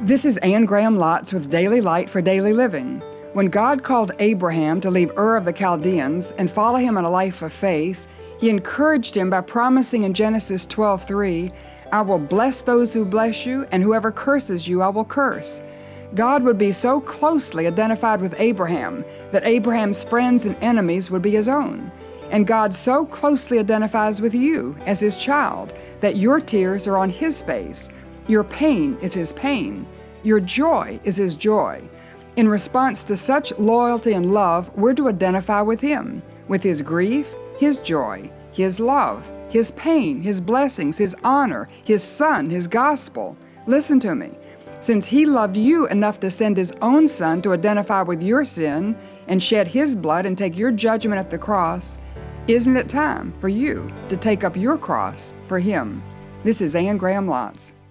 This is Anne Graham Lotz with Daily Light for Daily Living. When God called Abraham to leave Ur of the Chaldeans and follow him in a life of faith, he encouraged him by promising in Genesis 12:3, "I will bless those who bless you, and whoever curses you I will curse." God would be so closely identified with Abraham that Abraham's friends and enemies would be his own. And God so closely identifies with you as his child that your tears are on his face. Your pain is his pain. Your joy is his joy. In response to such loyalty and love, we're to identify with him, with his grief, his joy, his love, his pain, his blessings, his honor, his son, his gospel. Listen to me. Since he loved you enough to send his own son to identify with your sin and shed his blood and take your judgment at the cross, isn't it time for you to take up your cross for him? This is Anne Graham Lotz.